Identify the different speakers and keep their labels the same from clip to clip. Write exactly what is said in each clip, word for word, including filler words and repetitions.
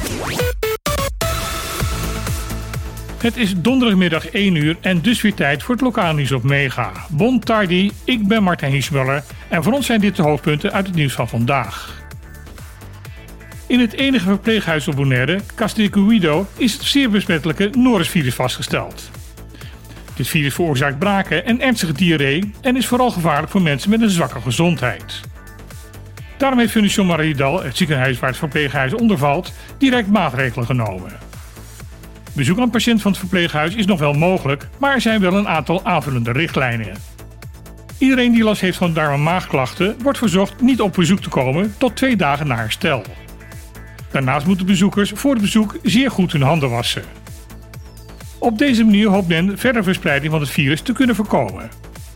Speaker 1: Het is donderdagmiddag één uur en dus weer tijd voor het lokale nieuws op Mega. Bon tardi, ik ben Martijn Hiesmuller en voor ons zijn dit de hoofdpunten uit het nieuws van vandaag. In het enige verpleeghuis op Bonaire, Casa de Cuido, is het zeer besmettelijke Norovirus vastgesteld. Dit virus veroorzaakt braken en ernstige diarree en is vooral gevaarlijk voor mensen met een zwakke gezondheid. Daarom heeft Fundación Maridal, het ziekenhuis waar het verpleeghuis onder valt, direct maatregelen genomen. Bezoek aan een patiënt van het verpleeghuis is nog wel mogelijk, maar er zijn wel een aantal aanvullende richtlijnen. Iedereen die last heeft van darm- en maagklachten wordt verzocht niet op bezoek te komen tot twee dagen na herstel. Daarnaast moeten bezoekers voor het bezoek zeer goed hun handen wassen. Op deze manier hoopt men verdere verspreiding van het virus te kunnen voorkomen.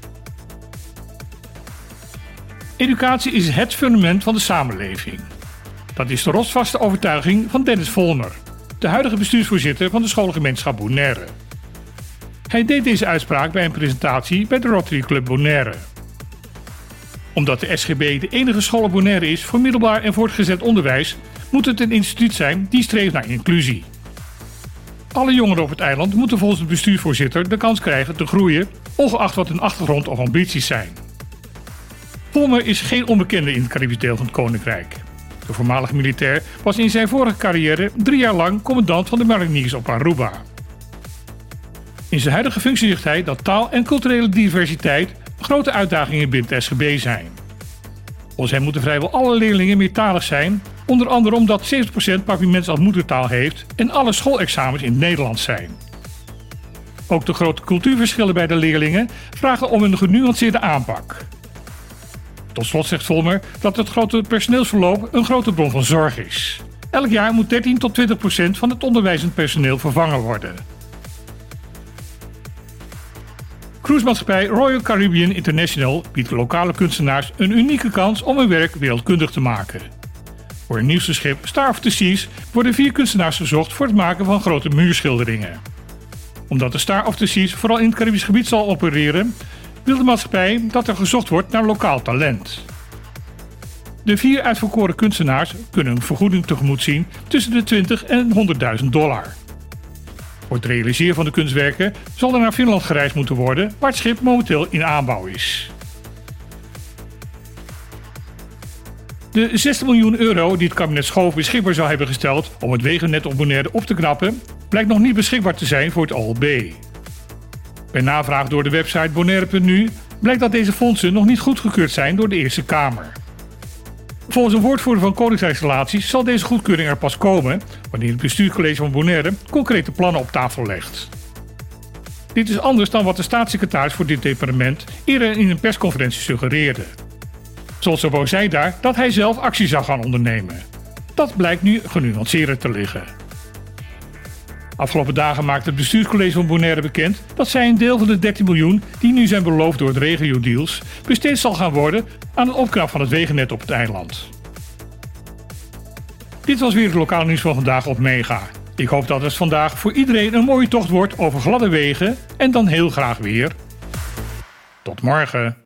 Speaker 1: Educatie is het fundament van de samenleving. Dat is de rotsvaste overtuiging van Dennis Volmer, de huidige bestuursvoorzitter van de schoolgemeenschap Bonaire. Hij deed deze uitspraak bij een presentatie bij de Rotary Club Bonaire. Omdat de S G B de enige school op Bonaire is voor middelbaar en voortgezet onderwijs, moet het een instituut zijn die streeft naar inclusie. Alle jongeren op het eiland moeten volgens de bestuursvoorzitter de kans krijgen te groeien, ongeacht wat hun achtergrond of ambities zijn. Volmer is geen onbekende in het Caribisch deel van het Koninkrijk. De voormalige militair was in zijn vorige carrière drie jaar lang commandant van de mariniers op Aruba. In zijn huidige functie zegt hij dat taal en culturele diversiteit grote uitdagingen binnen het S G B zijn. Volgens hem moeten vrijwel alle leerlingen meertalig zijn, onder andere omdat zeventig procent Papiaments als moedertaal heeft en alle schoolexamens in het Nederlands zijn. Ook de grote cultuurverschillen bij de leerlingen vragen om een genuanceerde aanpak. Tot slot zegt Volmer dat het grote personeelsverloop een grote bron van zorg is. Elk jaar moet dertien tot twintig procent van het onderwijzend personeel vervangen worden. Cruisemaatschappij Royal Caribbean International biedt lokale kunstenaars een unieke kans om hun werk wereldkundig te maken. Voor het nieuwste schip Star of the Seas worden vier kunstenaars gezocht voor het maken van grote muurschilderingen. Omdat de Star of the Seas vooral in het Caribisch gebied zal opereren, wil de maatschappij dat er gezocht wordt naar lokaal talent. De vier uitverkoren kunstenaars kunnen een vergoeding tegemoet zien tussen de twintig en honderdduizend dollar. Voor het realiseren van de kunstwerken zal er naar Finland gereisd moeten worden, waar het schip momenteel in aanbouw is. De zestig miljoen euro die het kabinet Schoof beschikbaar zou hebben gesteld om het wegennet op Bonaire op te knappen, blijkt nog niet beschikbaar te zijn voor het O L B. Bij navraag door de website bonaire punt n u blijkt dat deze fondsen nog niet goedgekeurd zijn door de Eerste Kamer. Volgens een woordvoerder van Koningsrijksrelaties zal deze goedkeuring er pas komen wanneer het bestuurscollege van Bonaire concrete plannen op tafel legt. Dit is anders dan wat de staatssecretaris voor dit departement eerder in een persconferentie suggereerde. Solsabo zei daar dat hij zelf actie zou gaan ondernemen. Dat blijkt nu genuanceerder te liggen. Afgelopen dagen maakte het bestuurscollege van Bonaire bekend dat zij een deel van de dertien miljoen die nu zijn beloofd door het regio-deals besteed zal gaan worden aan het opknappen van het wegennet op het eiland. Dit was weer het lokale nieuws van vandaag op Mega. Ik hoop dat het vandaag voor iedereen een mooie tocht wordt over gladde wegen en dan heel graag weer. Tot morgen.